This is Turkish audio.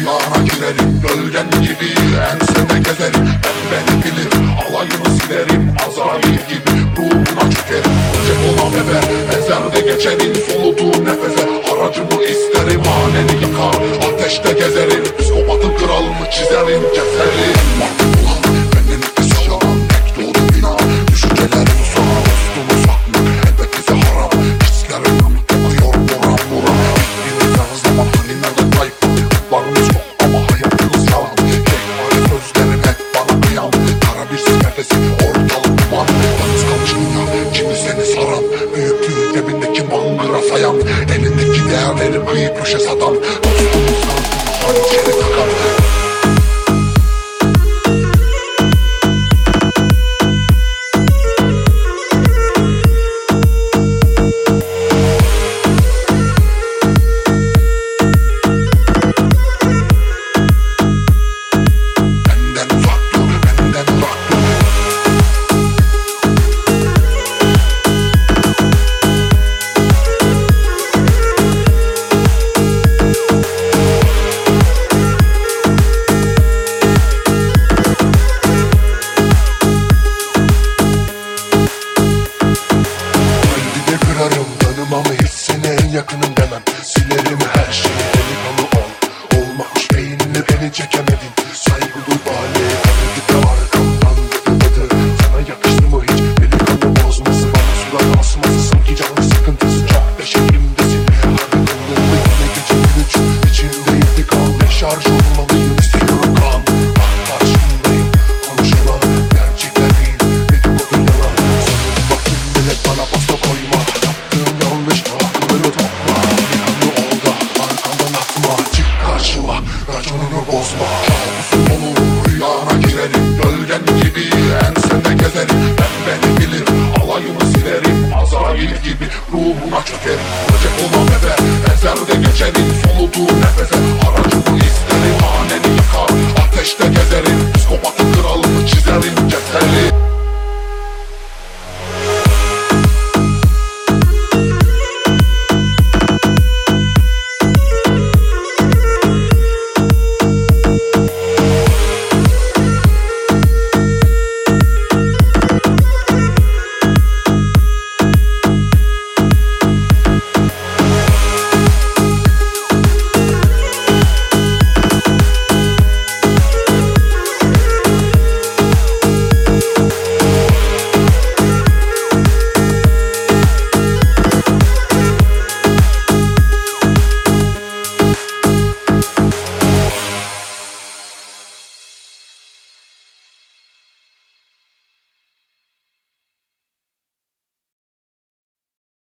Rüyana girerim gölgen gibi, ensene gezerim. Beni bilir, alayını silerim. Azrail gibi ruhuna çökerim. Çek olan bebe, ezerde geçerim. Soluduğu nefese haracımı isterim. Haneni yakar, ateşte gezerim. Psikopatın kralını çizerim, keserim. Ulan benim nefes yalan, tek doğru bina. Düşüncelerim sana, dostumu saklı. Elbet bize haram, hislerim akıyor buram buram. Hiçbiriniz her zaman hani nerede kayıp. Varımız yok ama hayatımız yalan. Kekmari sözlerim hep bana kıyam. Kara bir sis nefesi, ortalık duman. Yalnız kalmış dünya, kimi seni saran. Büyüklüğü cebindeki mangıra sayan. Elindeki değerleri kıyıp köşe satan. Dostumu sen içeri takar. Tanımamı hiç seni en yakınım demem. Silerim her şeyi, delikanlı ol. Olmamış beynini beni çekemedin. Saygı duy bari, tabii de arkamdan dıdı. Sana yakıştı mı hiç delikanlı bozması? Bana surat asması, sanki canlı sıkıntısı. Çok da şehrimdesin, harbi kılığımda yine gece gülüç. İçimde intikam, şarj olmalıyım, istiyorum kan. Bak karşımdayım, konuşulan gerçekler değil, dedikodu yalan. Sana bakayım millet, bana pasta koyma. Yanlış aklını topla, yıkanlı oldu arkandan atma. Çık karşıma, raconunu bozma. Kabusun olur, rüyana girerim. Gölgen gibi ensende gezerim. Beni bilir, alayını silerim. Azrail gibi ruhuna çökerim. Böcek olan bebe, ezerde geçerim. Soluduğu nefese